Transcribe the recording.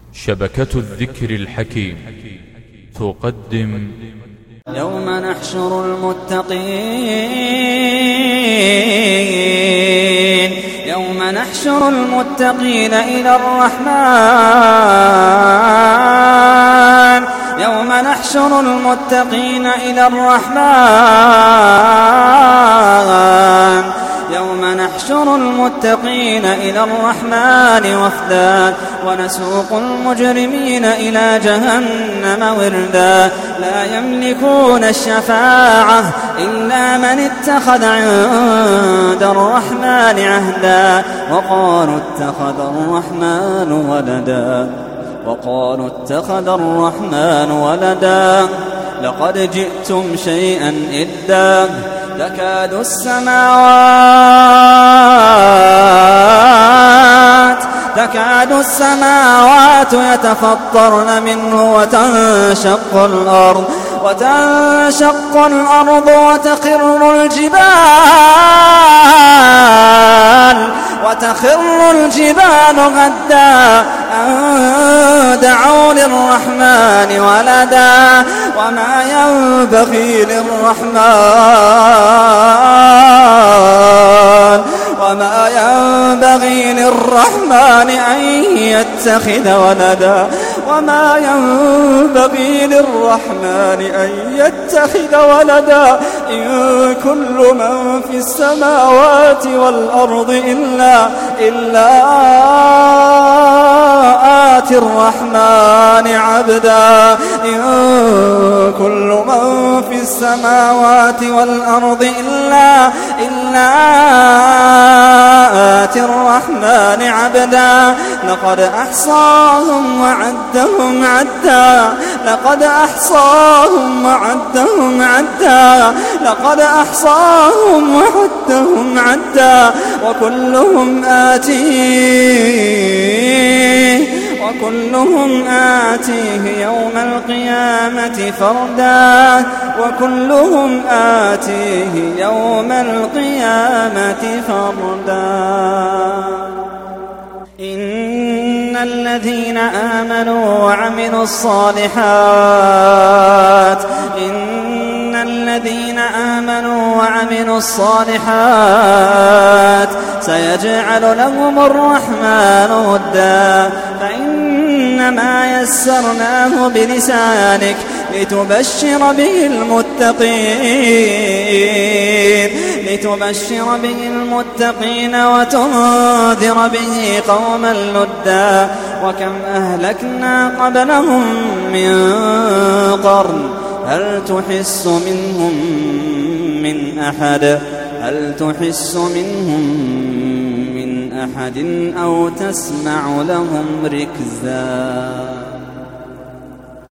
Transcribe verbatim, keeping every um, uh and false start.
شبكة الذكر الحكيم تقدم يوم نحشر المتقين يوم نحشر المتقين إلى الرحمن يوم نحشر المتقين إلى الرحمن يوم نحشر المتقين إلى الرحمن وفدا ونسوق المجرمين إلى جهنم وردا لا يملكون الشفاعة إلا من اتخذ عند الرحمن عهدا وقالوا اتخذ الرحمن ولدا وقالوا اتخذ الرحمن ولدا لقد جئتم شيئا إدا تكاد السماوات تكاد السماوات يتفطرن منه وتنشق الأرض وتنشق الأرض وتخر الجبال وتخر الجبال هدا أن دعوا للرحمن ولدا وما ينبغي للرحمن وما ينبغي للرحمن أن يتخذ ولدا وما ينبغي للرحمن أن يتخذ ولدا إن كل من في السماوات والأرض إلا إلا آتي الرحمن عبدا إن كل من في السماوات والأرض إلا إلا آتي الرحمن عبدا لقد أحصاهم وعدهم عدا لقد أحصاهم وعدهم عدا لقد أحصاهم وعدهم عدا وكلهم آتيه وكلهم آتيه يوم القيامة فردا وكلهم آتيه يوم القيامة فردا إن الذين آمنوا وعملوا الصالحات إن الذين آمنوا وعملوا الصالحات سيجعل لهم الرحمن ودا فإنما يسرناه بلسانك لتبشر به المتقين لتبشر به المتقين وتنذر به قوما لدا وكم أهلكنا قبلهم من قرن هل تحس منهم من أحد هل تحس منهم من أحد أو تسمع لهم ركزا.